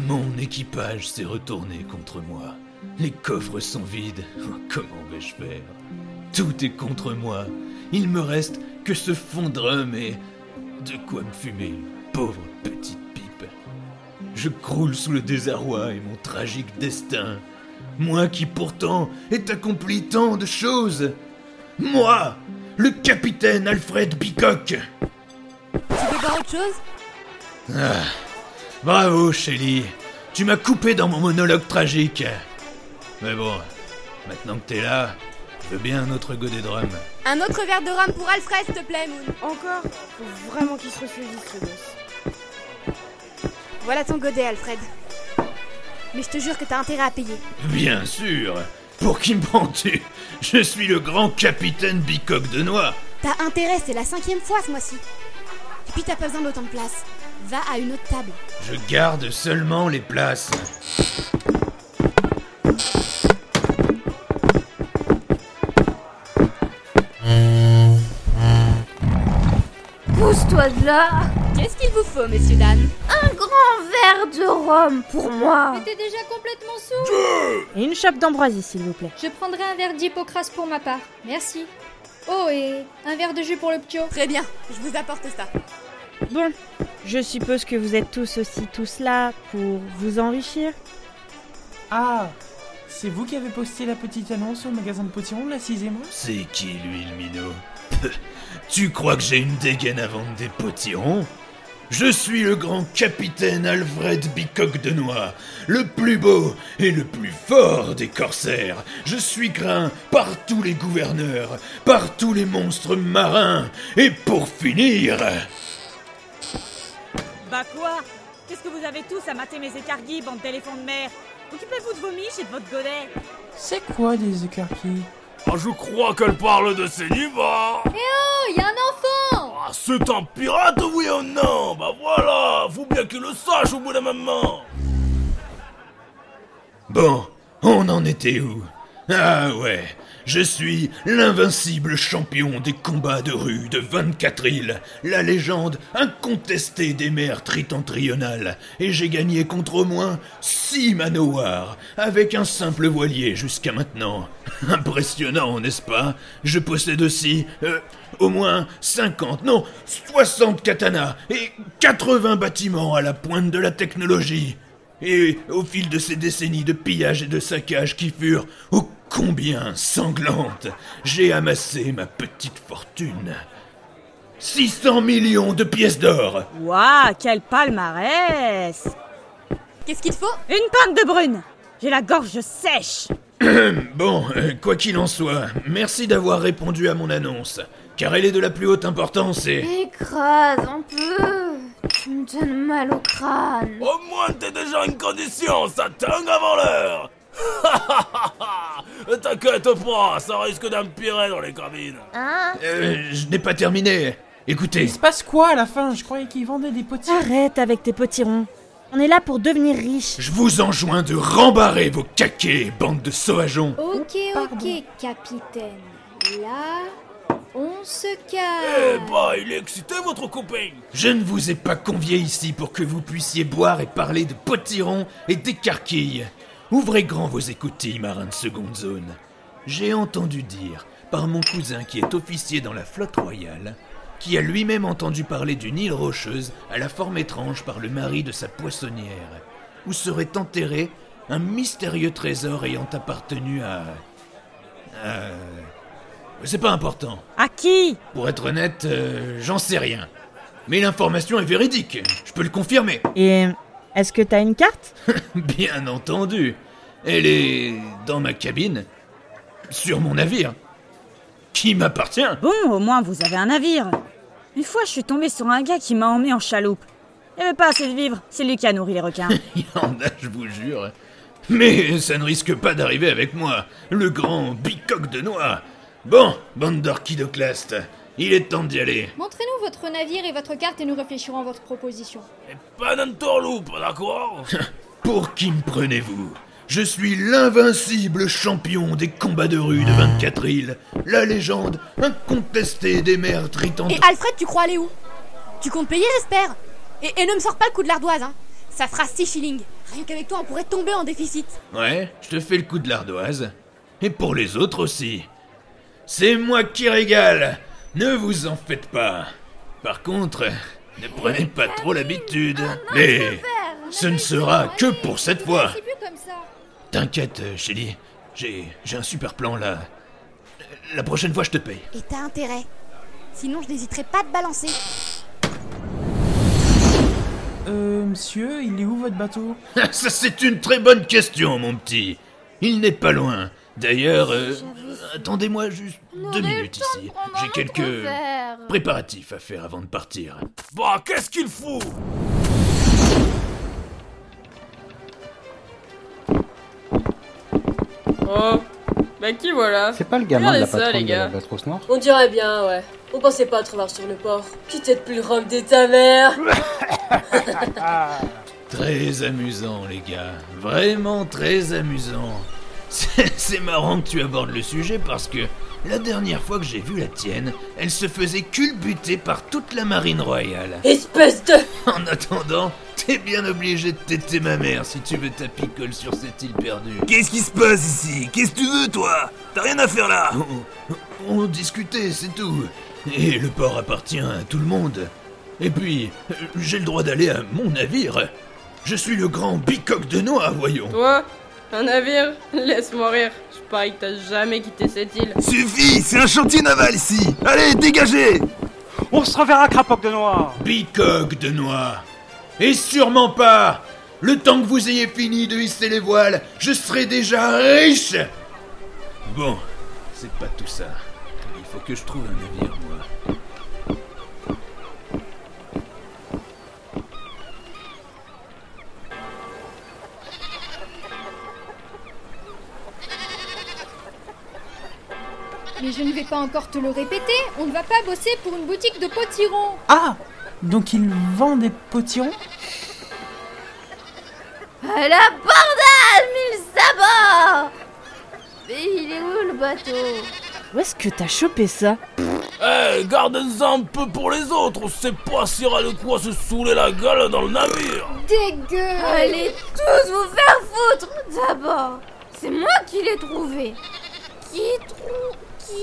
Mon équipage s'est retourné contre moi. Les coffres sont vides. Comment vais-je faire? Tout est contre moi. Il me reste que ce fond de rhum et de quoi me fumer une pauvre petite pipe. Je croule sous le désarroi et mon tragique destin. Moi qui pourtant ai accompli tant de choses. Moi, le capitaine Alfred Bicoque. Tu veux voir autre chose? Ah, bravo, Shelly. Tu m'as coupé dans mon monologue tragique. Mais bon, maintenant que t'es là, je veux bien un autre godet de rhum. Un autre verre de rhum pour Alfred, s'il te plaît, Moon. Encore? Faut vraiment qu'il se ressaisisse, ce gosse. Voilà ton godet, Alfred. Mais je te jure que t'as intérêt à payer. Bien sûr. Pour qui me prends-tu? Je suis le grand capitaine Bicoque de Noix. T'as intérêt, c'est la 5e fois ce mois-ci. Et puis t'as pas besoin d'autant de place. Va à une autre table. Je garde seulement les places. Pousse-toi de là. Qu'est-ce qu'il vous faut, messieurs, dames? Un grand verre de rhum pour moi. Mais t'es déjà complètement sourd. Et une chope d'ambroisie, s'il vous plaît. Je prendrai un verre d'hypocrase pour ma part. Merci. Oh, et un verre de jus pour le ptio. Très bien, je vous apporte ça. Bon, je suppose que vous êtes tous là pour vous enrichir. Ah, c'est vous qui avez posté la petite annonce au magasin de potirons la 6e mois? C'est qui, lui, le minot? Tu crois que j'ai une dégaine à vendre des potirons? Je suis le grand capitaine Alfred Bicoque de Noix, le plus beau et le plus fort des corsaires. Je suis craint par tous les gouverneurs, par tous les monstres marins. Et pour finir... Bah quoi? Qu'est-ce que vous avez tous à mater mes écarguilles, bande d'éléphants de mer? Occupez-vous de vos miches et de votre godet. C'est quoi des écarquilles? Ah, je crois qu'elle parle de ces niveaux. Oh, y a un enfant. Ah, c'est un pirate, oui ou non? Bah voilà, faut bien qu'il le sache au bout d'un moment. Bon, on en était où? Ah ouais, je suis l'invincible champion des combats de rue de 24 îles, la légende incontestée des mers tritentrionales, et j'ai gagné contre au moins 6 manowars, avec un simple voilier jusqu'à maintenant. Impressionnant, n'est-ce pas? Je possède aussi, au moins 50, non, 60 katanas, et 80 bâtiments à la pointe de la technologie. Et au fil de ces décennies de pillage et de saccage qui furent ô combien sanglantes, j'ai amassé ma petite fortune. 600 millions de pièces d'or. Ouah, quel palmarès. Qu'est-ce qu'il te faut? Une pinte de brune. J'ai la gorge sèche. Bon, quoi qu'il en soit, merci d'avoir répondu à mon annonce, car elle est de la plus haute importance et... Écrase un peu. Tu me donnes mal au crâne. Au moins t'es déjà une condition, ça tangue avant l'heure. T'inquiète pas, ça risque d'empirer dans les cabines. Hein? Je n'ai pas terminé. Écoutez, Il se passe quoi à la fin? Je croyais qu'ils vendaient des potirons. Arrête avec tes potirons. On est là pour devenir riches. je vous enjoins de rembarrer vos caquets, bande de sauvageons. Ok, capitaine. Là, on se Eh calme. bah, il est excité votre copain. Je ne vous ai pas convié ici pour que vous puissiez boire et parler de potirons et d'écarquilles. Ouvrez grand vos écoutilles, marins de seconde zone. J'ai entendu dire, par mon cousin qui est officier dans la flotte royale, qui a lui-même entendu parler d'une île rocheuse à la forme étrange par le mari de sa poissonnière, où serait enterré un mystérieux trésor ayant appartenu à... C'est pas important. À qui? Pour être honnête, j'en sais rien. Mais l'information est véridique, je peux le confirmer. Et est-ce que t'as une carte? Bien entendu. Elle est dans ma cabine, sur mon navire, qui m'appartient. Bon, au moins vous avez un navire. Une fois, je suis tombé sur un gars qui m'a emmené en chaloupe. Il avait pas assez de vivres, c'est lui qui a nourri les requins. Il y en a, je vous jure. Mais ça ne risque pas d'arriver avec moi, le grand Bicoque de Noix. Bon, bande d'orchidoclastes, il est temps d'y aller. Montrez-nous votre navire et votre carte et nous réfléchirons à votre proposition. Et pas d'entourloupe, d'accord? Pour qui me prenez-vous? Je suis l'invincible champion des combats de rue de 24 îles, la légende incontestée des mers Et tritantes. Alfred, tu crois aller où? Tu comptes payer, j'espère? Et ne me sors pas le coup de l'ardoise, hein. Ça fera 6 shillings. Rien qu'avec toi, on pourrait tomber en déficit. Ouais, je te fais le coup de l'ardoise. Et pour les autres aussi. C'est moi qui régale. Ne vous en faites pas. Par contre, ne prenez pas trop l'habitude. Mais ce ne sera que pour cette fois. C'est plus comme ça. T'inquiète, Shelly. J'ai un super plan là. La prochaine fois, je te paye. Et t'as intérêt. Sinon, je n'hésiterai pas à te balancer. Monsieur, il est où votre bateau? Ça, c'est une très bonne question, mon petit. Il n'est pas loin. D'ailleurs, attendez-moi juste 2 minutes ici. J'ai quelques préparatifs à faire avant de partir. Bah, qu'est-ce qu'il fout? Oh, bah qui voilà? C'est pas le gamin de la Regardez ça, patronne les de gars. l'Albatros Noir? On dirait bien, ouais. On pensait pas à te revoir sur le port. Tu t'aides plus le rhum de ta mère. Très amusant, les gars. Vraiment très amusant. C'est marrant que tu abordes le sujet parce que la dernière fois que j'ai vu la tienne, elle se faisait culbuter par toute la marine royale. Espèce de... En attendant, t'es bien obligé de téter ma mère si tu veux ta picole sur cette île perdue. Qu'est-ce qui se passe ici? Qu'est-ce que tu veux, toi? T'as rien à faire là? On discutait, c'est tout. Et le port appartient à tout le monde. Et puis, j'ai le droit d'aller à mon navire. Je suis le grand bicoque de noix, voyons. Toi, un navire? Laisse-moi rire. Je parie que t'as jamais quitté cette île. Suffit, c'est un chantier naval ici. Allez, dégagez! On se reverra, crapoque de noix! Bicoque de noix. Et sûrement pas. Le temps que vous ayez fini de hisser les voiles, je serai déjà riche. Bon, c'est pas tout ça. Il faut que je trouve un navire, moi. Mais je ne vais pas encore te le répéter, on ne va pas bosser pour une boutique de potirons. Ah! Donc il vend des potirons? À la bordale, mille sabords! Mais il est où le bateau? Où est-ce que t'as chopé ça? Eh, gardez-en un peu pour les autres. On sait pas s'il y aura de quoi se saouler la gueule dans le navire. Dégueu! Allez tous vous faire foutre! D'abord, c'est moi qui l'ai trouvé. Qui trouve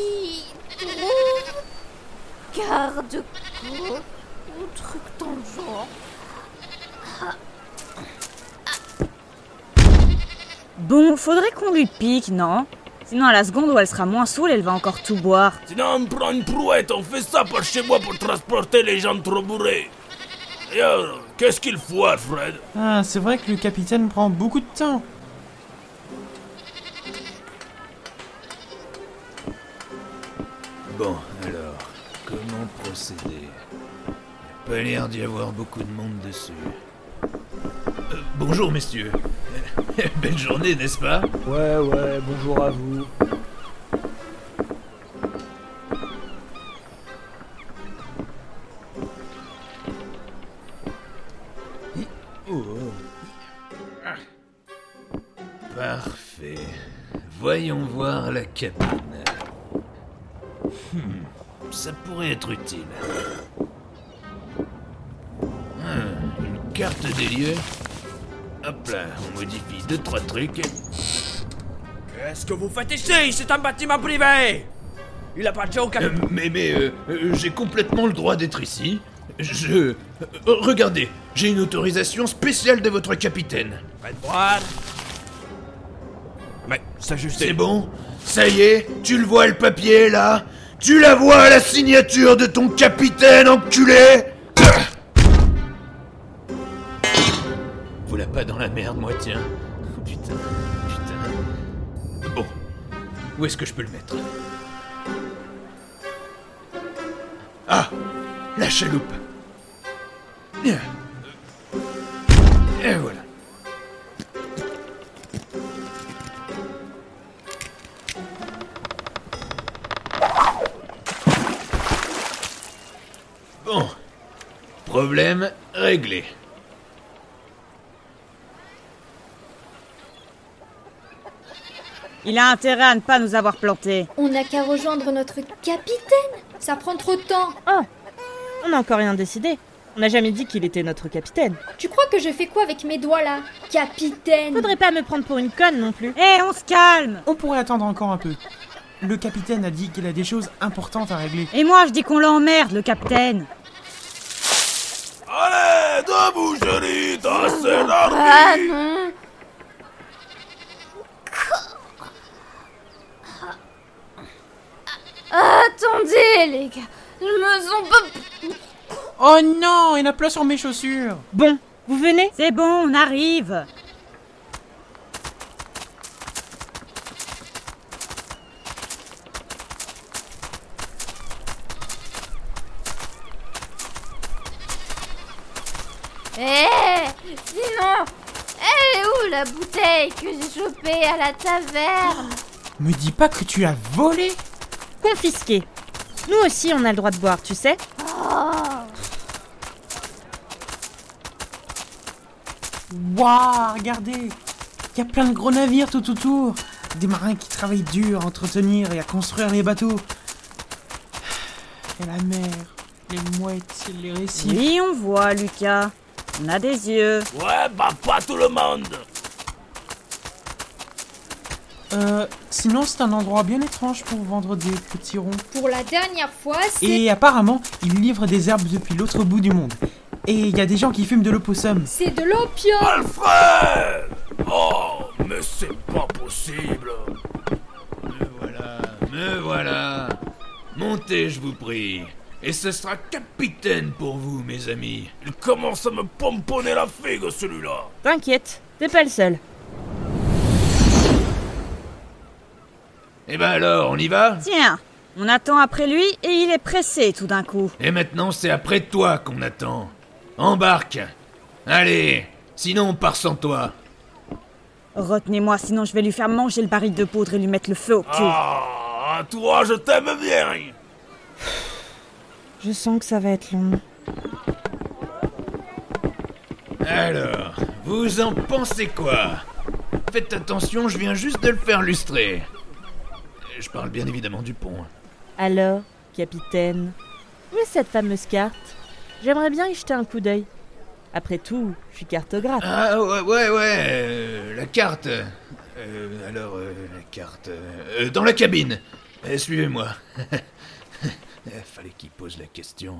garde-côte ou truc dans le genre. Bon, faudrait qu'on lui pique, non? Sinon, à la seconde où elle sera moins saoule, elle va encore tout boire. Sinon, on prend une brouette. On fait ça par chez moi pour transporter les gens trop bourrés. Et alors, qu'est-ce qu'il faut, Alfred? Ah, c'est vrai que le capitaine prend beaucoup de temps. Bon, alors, comment procéder? Il n'a pas l'air d'y avoir beaucoup de monde dessus. Bonjour, messieurs. Belle journée, n'est-ce pas? Ouais, bonjour à vous. Parfait. Voyons voir la cabine. Ça pourrait être utile. Une carte des lieux. Hop là, on modifie 2-3 trucs. Qu'est-ce que vous faites ici? C'est un bâtiment privé. Il appartient au capitaine. Mais j'ai complètement le droit d'être ici. Regardez, j'ai une autorisation spéciale de votre capitaine. Faites voir. Mais, s'ajuster. C'est bon? Ça y est, tu le vois le papier là? Tu la vois la signature de ton capitaine, enculé? Voilà pas dans la merde, moi, tiens. Putain. Bon, où est-ce que je peux le mettre? Ah, la chaloupe. Et voilà. Bon, problème réglé. Il a intérêt à ne pas nous avoir plantés. On n'a qu'à rejoindre notre capitaine. Ça prend trop de temps. Oh, on n'a encore rien décidé. On n'a jamais dit qu'il était notre capitaine. Tu crois que je fais quoi avec mes doigts là? Capitaine! Faudrait pas me prendre pour une conne non plus. Hé, on se calme! On pourrait attendre encore un peu. Le capitaine a dit qu'il a des choses importantes à régler. Et moi, je dis qu'on l'emmerde, le capitaine. Allez, debout, chérie, t'as assez Ah dormi. non! Attendez, les gars, je me sens pas... Oh non, il y en a plein sur mes chaussures. Bon, vous venez? C'est bon, on arrive. Sinon, elle est où la bouteille que j'ai chopée à la taverne? Me dis pas que tu l'as volée. Confisqué. Nous aussi, on a le droit de boire, tu sais? Waouh, regardez. Il y a plein de gros navires tout autour. Des marins qui travaillent dur à entretenir et à construire les bateaux. Et la mer, les mouettes, les récifs. Oui, on voit, Lucas. On a des yeux. Ouais, bah pas tout le monde. Sinon, c'est un endroit bien étrange pour vendre des petits ronds. Pour la dernière fois, c'est... Et apparemment, ils livrent des herbes depuis l'autre bout du monde. Et il y a des gens qui fument de l'opossum. C'est de l'opium! Alfred! Oh, mais c'est pas possible. Me voilà. Montez, je vous prie. Et ce sera capitaine pour vous, mes amis. Il commence à me pomponner la figue, celui-là. T'inquiète, t'es pas le seul. Eh ben alors, on y va? Tiens, on attend après lui et il est pressé tout d'un coup. Et maintenant, c'est après toi qu'on attend. Embarque. Allez, sinon on part sans toi. Retenez-moi, sinon je vais lui faire manger le baril de poudre et lui mettre le feu au cul. Ah, toi, je t'aime bien. Je sens que ça va être long. Alors, vous en pensez quoi? Faites attention, je viens juste de le faire lustrer. Je parle bien évidemment du pont. Alors, capitaine, où est cette fameuse carte? J'aimerais bien y jeter un coup d'œil. Après tout, je suis cartographe. Ah ouais, la carte. La carte. Dans la cabine. Suivez-moi. Fallait qu'il pose la question.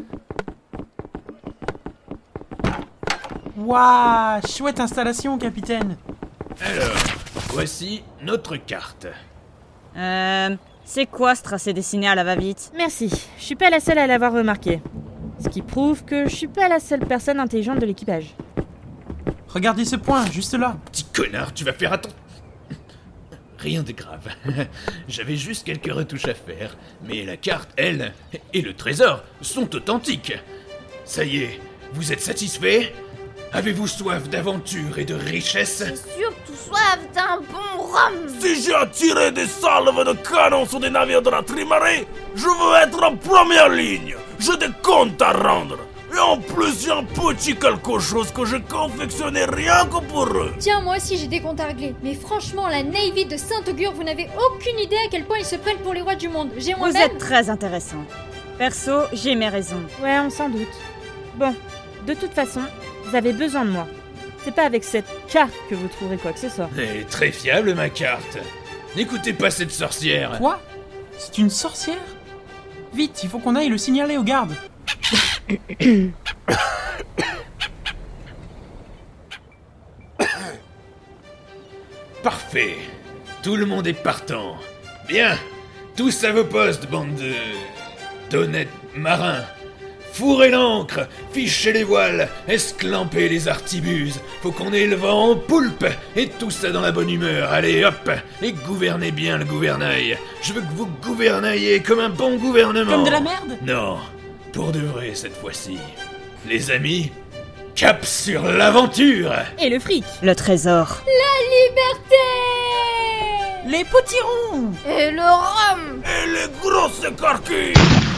Waouh, chouette installation, capitaine. Alors, voici notre carte. C'est quoi ce tracé dessiné à la va-vite? Merci, je suis pas la seule à l'avoir remarqué. Ce qui prouve que je suis pas la seule personne intelligente de l'équipage. Regardez ce point, juste là. Petit connard, tu vas faire attention. Rien de grave. J'avais juste quelques retouches à faire. Mais la carte, elle, et le trésor sont authentiques. Ça y est, vous êtes satisfaits? Avez-vous soif d'aventure et de richesse? J'ai surtout soif d'un bon rhum. Si j'ai attiré des salves de canon sur des navires de la Trimarée, je veux être en première ligne. J'ai des comptes à rendre. Et en plus, j'ai un petit quelque chose que j'ai confectionné rien que pour eux. Tiens, moi aussi j'ai des comptes à régler. Mais franchement, la Navy de Saint-Augure, vous n'avez aucune idée à quel point ils se prennent pour les rois du monde. J'ai Vous moi-même... êtes très intéressant. Perso, j'ai mes raisons. Ouais, on s'en doute. Bon, de toute façon, vous avez besoin de moi. C'est pas avec cette carte que vous trouverez quoi que ce soit. Elle est très fiable, ma carte. N'écoutez pas cette sorcière. Quoi? C'est une sorcière? Vite, il faut qu'on aille le signaler aux gardes. Parfait. Tout le monde est partant. Bien. Tous à vos postes, bande d'honnêtes marins. Fourrez l'ancre, fichez les voiles, esclampez les artibuses. Faut qu'on ait le vent en poulpe, et tout ça dans la bonne humeur. Allez, hop, et gouvernez bien le gouvernail. Je veux que vous gouvernaillez comme un bon gouvernement. Comme de la merde? Non, pour de vrai cette fois-ci. Les amis, cap sur l'aventure. Et le fric. Le trésor. La liberté! Les potirons! Et le rhum. Et les grosses écarquilles.